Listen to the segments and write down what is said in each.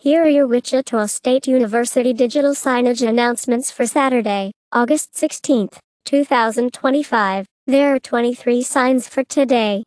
Here are your Wichita State University digital signage announcements for Saturday, August 16, 2025. There are 23 signs for today.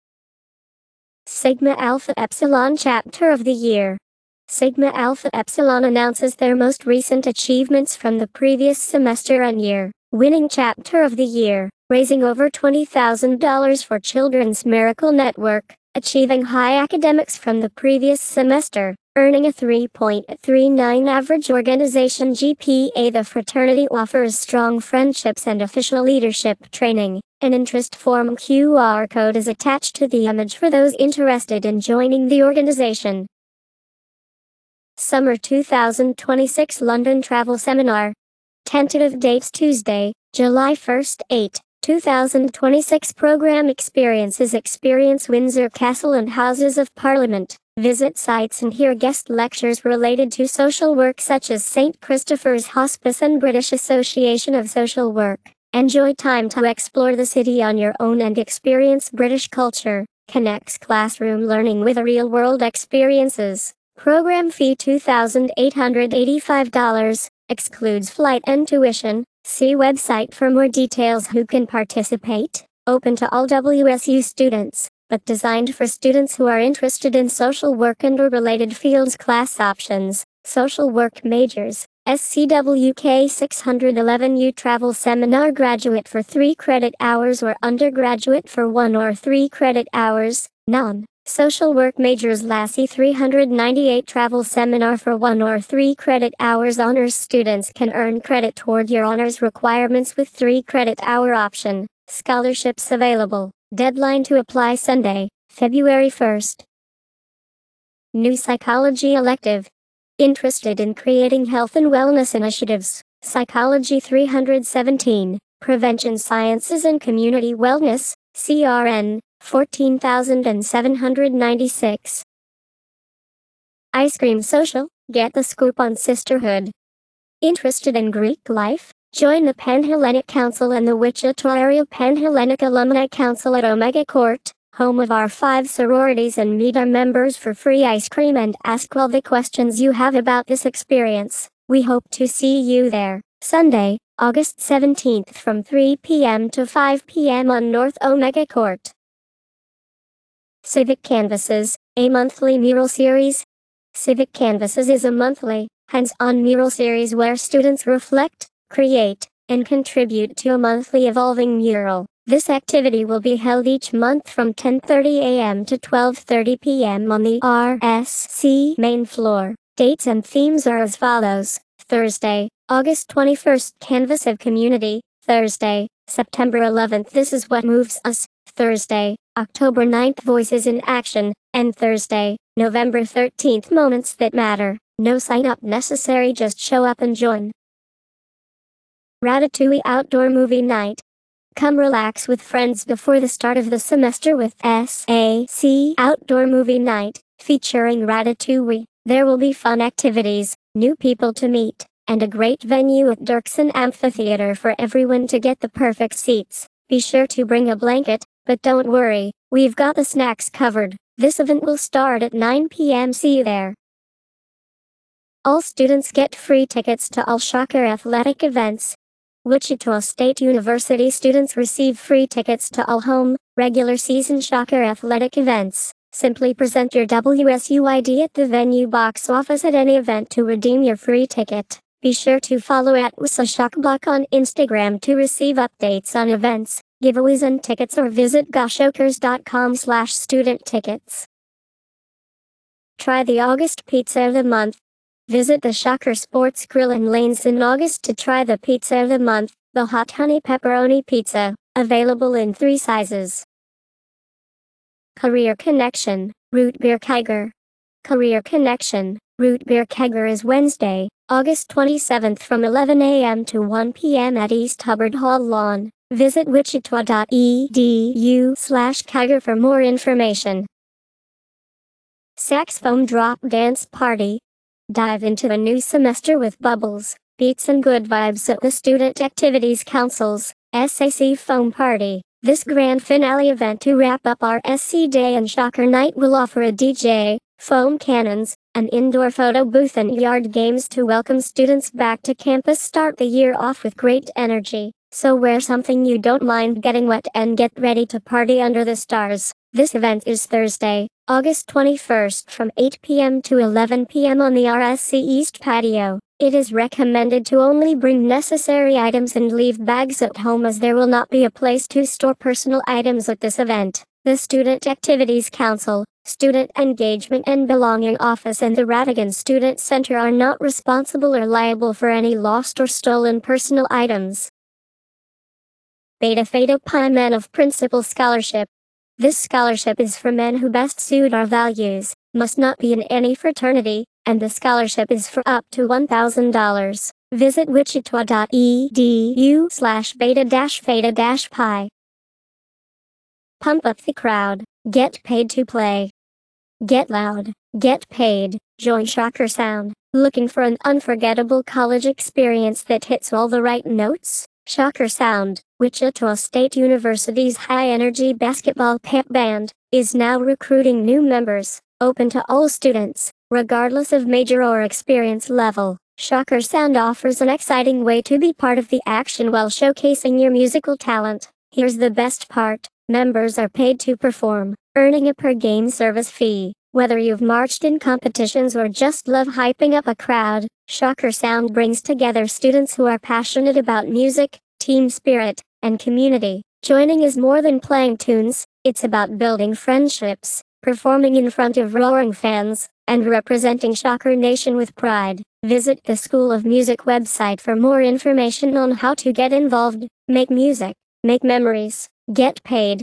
Sigma Alpha Epsilon Chapter of the Year. Sigma Alpha Epsilon announces their most recent achievements from the previous semester and year. Winning Chapter of the Year, raising over $20,000 for Children's Miracle Network, achieving high academics from the previous semester, earning a 3.39 average organization GPA. The fraternity offers strong friendships and official leadership training. An interest form QR code is attached to the image for those interested in joining the organization. Summer 2026 London Travel Seminar. Tentative dates Tuesday, July 1, 8, 2026. Program experiences: experience Windsor Castle and Houses of Parliament. Visit sites and hear guest lectures related to social work such as St. Christopher's Hospice and British Association of Social Work. Enjoy time to explore the city on your own and experience British culture. Connects classroom learning with real-world experiences. Program fee $2,885. Excludes flight and tuition. See website for more details. Who can participate? Open to all WSU students, but designed for students who are interested in social work and or related fields. Class options: social work majors, SCWK 611U travel seminar, graduate for 3 credit hours or undergraduate for 1 or 3 credit hours. Non-social work majors, Lassie 398 travel seminar for 1 or 3 credit hours. Honors students can earn credit toward your honors requirements with 3 credit hour option. Scholarships available. Deadline to apply Sunday, February 1st. New psychology elective. Interested in creating health and wellness initiatives? Psychology 317, Prevention Sciences and Community Wellness, CRN, 14,796. Ice Cream Social, get the scoop on sisterhood. Interested in Greek life? Join the Panhellenic Council and the Wichita Area Panhellenic Alumni Council at Omega Court, home of our 5 sororities, and meet our members for free ice cream and ask all the questions you have about this experience. We hope to see you there. Sunday, August 17th from 3 p.m. to 5 p.m. on North Omega Court. Civic Canvases, a monthly mural series. Civic Canvases is a monthly, hands-on mural series where students reflect, create, and contribute to a monthly evolving mural. This activity will be held each month from 10:30 a.m. to 12:30 p.m. on the RSC main floor. Dates and themes are as follows. Thursday, August 21st, Canvas of Community. Thursday, September 11th, This Is What Moves Us. Thursday, October 9th, Voices in Action. And Thursday, November 13th, Moments That Matter. No sign-up necessary, just show up and join. Ratatouille Outdoor Movie Night. Come relax with friends before the start of the semester with SAC Outdoor Movie Night, featuring Ratatouille. There will be fun activities, new people to meet, and a great venue at Dirksen Amphitheater for everyone to get the perfect seats. Be sure to bring a blanket, but don't worry, we've got the snacks covered. This event will start at 9 p.m. See you there. All students get free tickets to all Shocker athletic events. Wichita State University students receive free tickets to all home, regular season Shocker athletic events. Simply present your WSU ID at the venue box office at any event to redeem your free ticket. Be sure to follow at WSShockBlock on Instagram to receive updates on events, giveaways and tickets, or visit goshokers.com/student tickets. Try the August Pizza of the Month. Visit the Shocker Sports Grill in Lanes in August to try the Pizza of the Month, the Hot Honey Pepperoni Pizza, available in 3 sizes. Career Connection, Root Beer Kegger. Career Connection, Root Beer Kegger is Wednesday, August 27th from 11 a.m. to 1 p.m. at East Hubbard Hall Lawn. Visit wichita.edu/kegger for more information. Saxophone Drop Dance Party. Dive into the new semester with bubbles, beats and good vibes at the Student Activities Council's SAC Foam Party. This grand finale event to wrap up our SC Day and Shocker Night will offer a DJ, foam cannons, an indoor photo booth and yard games to welcome students back to campus. Start the year off with great energy, so wear something you don't mind getting wet and get ready to party under the stars. This event is Thursday, August 21st from 8 p.m. to 11 p.m. on the RSC East patio. It is recommended to only bring necessary items and leave bags at home, as there will not be a place to store personal items at this event. The Student Activities Council, Student Engagement and Belonging Office and the Radigan Student Center are not responsible or liable for any lost or stolen personal items. Beta Theta Pi Men of Principle Scholarship. This scholarship is for men who best suit our values, must not be in any fraternity, and the scholarship is for up to $1,000. Visit wichita.edu/beta-theta-pi. Pump up the crowd. Get paid to play. Get loud. Get paid. Join Shocker Sound. Looking for an unforgettable college experience that hits all the right notes? Shocker Sound, Wichita State University's high-energy basketball pep band, is now recruiting new members, open to all students, regardless of major or experience level. Shocker Sound offers an exciting way to be part of the action while showcasing your musical talent. Here's the best part. Members are paid to perform, earning a per-game service fee. Whether you've marched in competitions or just love hyping up a crowd, Shocker Sound brings together students who are passionate about music, team spirit, and community. Joining is more than playing tunes, it's about building friendships, performing in front of roaring fans, and representing Shocker Nation with pride. Visit the School of Music website for more information on how to get involved, make music, make memories, get paid.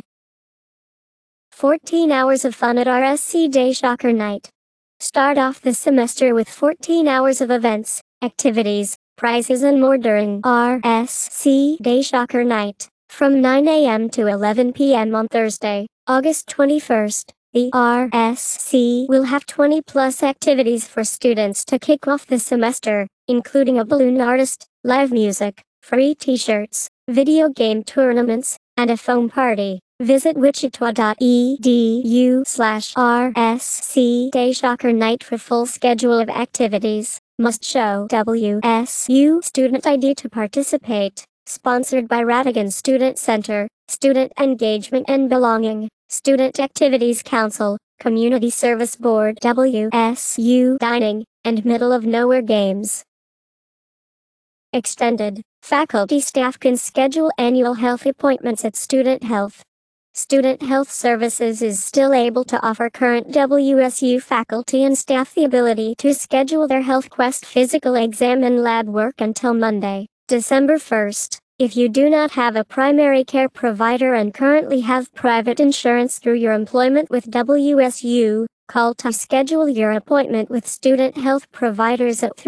14 hours of fun at RSC Day Shocker Night. Start off the semester with 14 hours of events, activities, prizes and more during RSC Day Shocker Night. From 9 a.m. to 11 p.m. on Thursday, August 21st, the RSC will have 20-plus activities for students to kick off the semester, including a balloon artist, live music, free t-shirts, video game tournaments, and a foam party. Visit wichita.edu/RSC Day Shocker Night for full schedule of activities. Must show WSU student ID to participate. Sponsored by Radigan Student Center, Student Engagement and Belonging, Student Activities Council, Community Service Board, WSU Dining, and Middle of Nowhere Games. Extended. Faculty staff can schedule annual health appointments at Student Health. Student Health Services is still able to offer current WSU faculty and staff the ability to schedule their HealthQuest physical exam and lab work until Monday, December 1st. If you do not have a primary care provider and currently have private insurance through your employment with WSU, call to schedule your appointment with student health providers at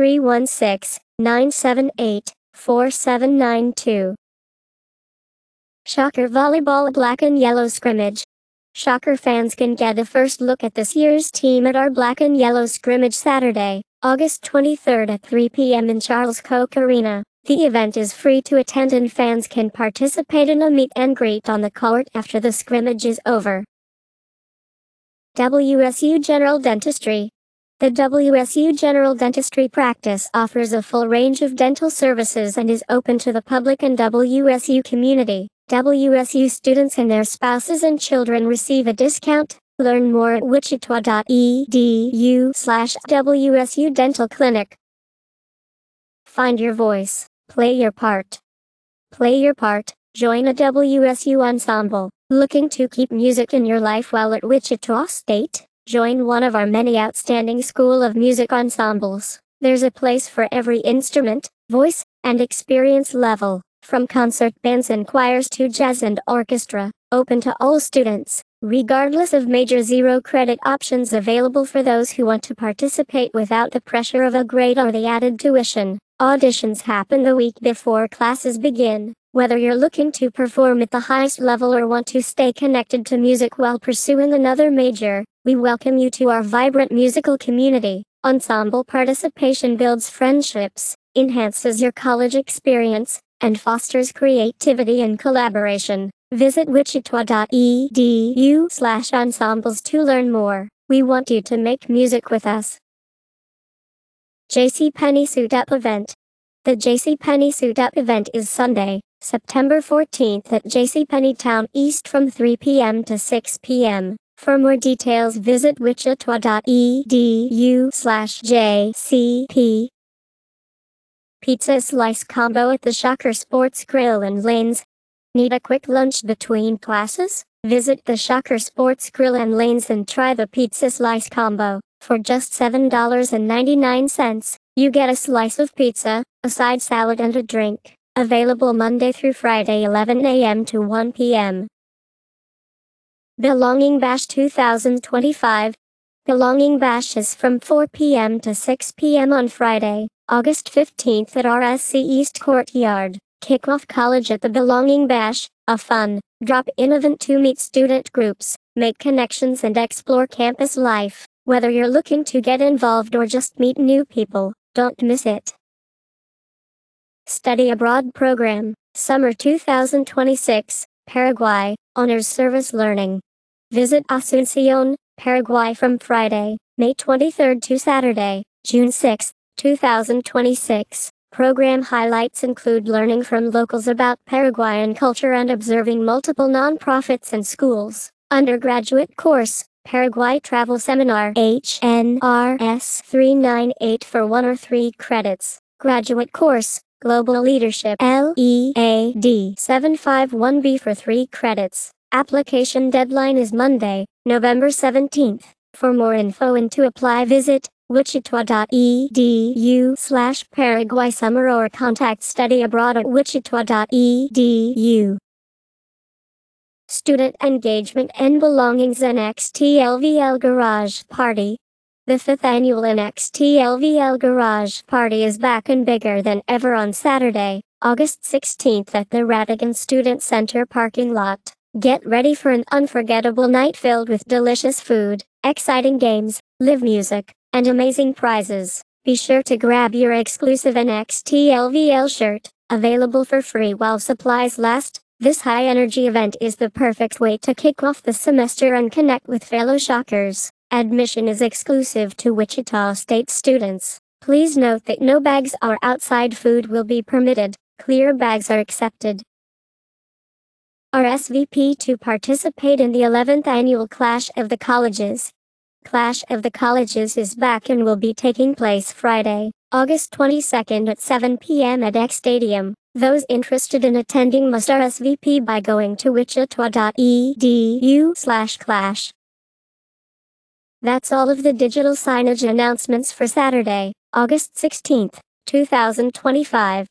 316-978-4792. Shocker Volleyball Black and Yellow Scrimmage. Shocker fans can get a first look at this year's team at our Black and Yellow Scrimmage Saturday, August 23rd at 3 p.m. in Charles Koch Arena. The event is free to attend and fans can participate in a meet and greet on the court after the scrimmage is over. WSU General Dentistry. The WSU General Dentistry practice offers a full range of dental services and is open to the public and WSU community. WSU students and their spouses and children receive a discount. Learn more at wichita.edu/WSU Dental Clinic. Find your voice. Play your part. Play your part. Join a WSU ensemble. Looking to keep music in your life while at Wichita State? Join one of our many outstanding School of Music ensembles. There's a place for every instrument, voice, and experience level. From concert bands and choirs to jazz and orchestra, open to all students, regardless of major. Zero-credit options available for those who want to participate without the pressure of a grade or the added tuition. Auditions happen the week before classes begin. Whether you're looking to perform at the highest level or want to stay connected to music while pursuing another major, we welcome you to our vibrant musical community. Ensemble participation builds friendships, enhances your college experience, and fosters creativity and collaboration. Visit wichita.edu/ensembles to learn more. We want you to make music with us. JCPenney Suit Up Event. The JCPenney Suit Up event is Sunday, September 14th at JCPenney Town East from 3 p.m. to 6 p.m. For more details visit wichita.edu/JCP. Pizza Slice Combo at the Shocker Sports Grill and Lanes. Need a quick lunch between classes? Visit the Shocker Sports Grill and Lanes and try the Pizza Slice Combo. For just $7.99, you get a slice of pizza, a side salad and a drink. Available Monday through Friday 11 a.m. to 1 p.m. Belonging Bash 2025. Belonging Bash is from 4 p.m. to 6 p.m. on Friday, August 15th at RSC East Courtyard. Kick off college at the Belonging Bash, a fun, drop-in event to meet student groups, make connections and explore campus life. Whether you're looking to get involved or just meet new people, don't miss it. Study Abroad Program, Summer 2026, Paraguay, Honors Service Learning. Visit Asunción, Paraguay from Friday, May 23rd to Saturday, June 6, 2026. Program highlights include learning from locals about Paraguayan culture and observing multiple nonprofits and schools. Undergraduate course, Paraguay Travel Seminar HNRS 398 for 1 or 3 credits. Graduate course, Global Leadership LEAD 751B for 3 credits. Application deadline is Monday, November 17th. For more info and to apply visit wichita.edu/Paraguay Summer or contact Study Abroad at wichita.edu. Student Engagement and Belongings NXTLVL Garage Party. The 5th annual NXTLVL Garage Party is back and bigger than ever on Saturday, August 16th at the Radigan Student Center parking lot. Get ready for an unforgettable night filled with delicious food, exciting games, live music, and amazing prizes. Be sure to grab your exclusive NXTLVL shirt, available for free while supplies last. This high-energy event is the perfect way to kick off the semester and connect with fellow Shockers. Admission is exclusive to Wichita State students. Please note that no bags or outside food will be permitted. Clear bags are accepted. RSVP to participate in the 11th annual Clash of the Colleges. Clash of the Colleges is back and will be taking place Friday, August 22nd at 7 p.m. at X Stadium. Those interested in attending must RSVP by going to wichita.edu/clash. That's all of the digital signage announcements for Saturday, August 16th, 2025.